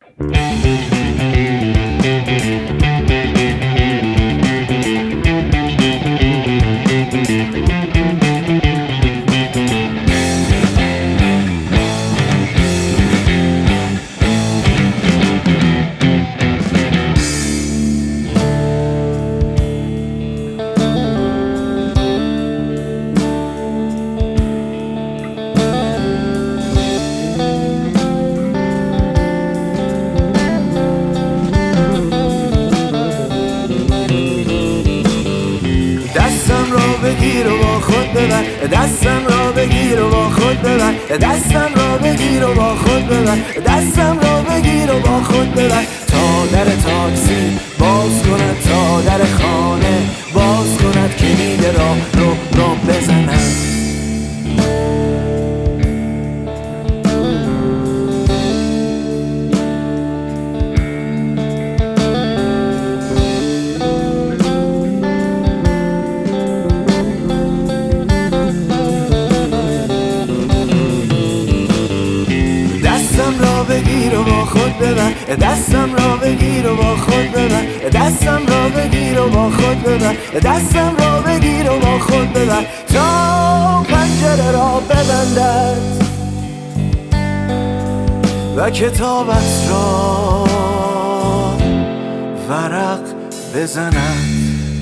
دستم را بگیر و با خود ببر، دستم را بگیر و با خود ببر، دستم را بگیر و با خود ببر، دستم را بگیر و با خود ببر، تا در تاکسی باز کند، تا در خانه باز کند، کلید را رو بزند. دستم را بگیر و با خود ببر، دستم را بگیر و با خود ببر، دستم را بگیر و با خود ببر، دستم را بگیر و با خود ببر، تا پنجره را ببندد و کتابت را ورق بزند.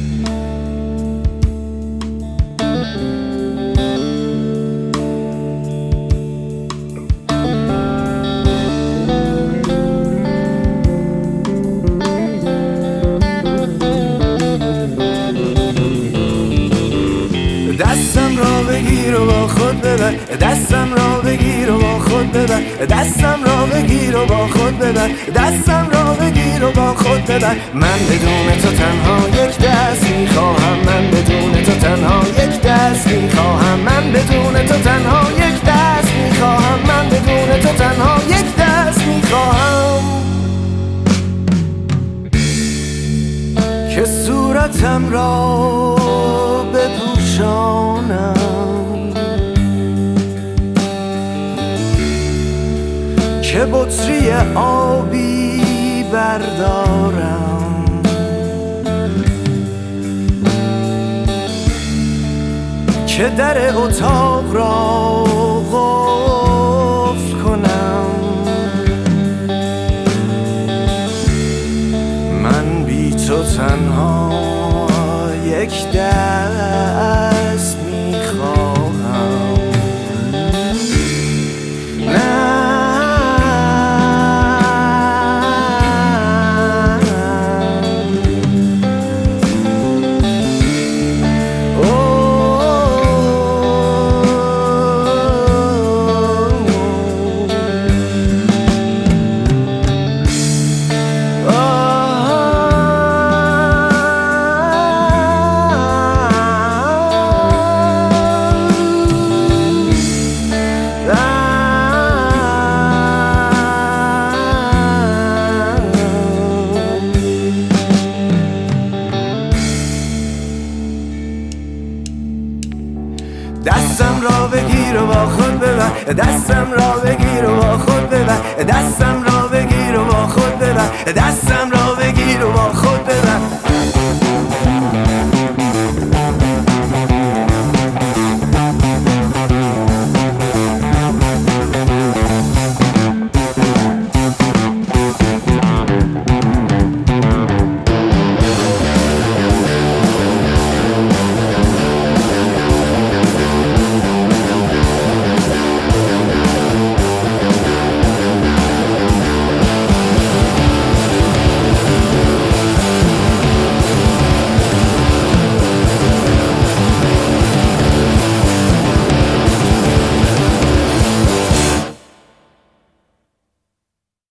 دستم را بگیر و با خود ببر، دستم را بگیر و با خود ببر، دستم را بگیر و با خود ببر، دستم را بگیر و با خود ببر. من بدون تو تنها یک دست میخواهم، من بدون تو تنها یک دست میخواهم، من بدون تو تنها یک دست میخواهم، من بدون تو تنها یک دست میخواهم، که صورتم را بپوشانم، که بطری آبی بردارم، که در اتاق را قفل کنم. من بی تو تنها یک دست میخواهم. دستم را بگیر و با خود ببر، دستم را بگیر و با خود ببر، دستم را بگیر و با خود ببر، دستم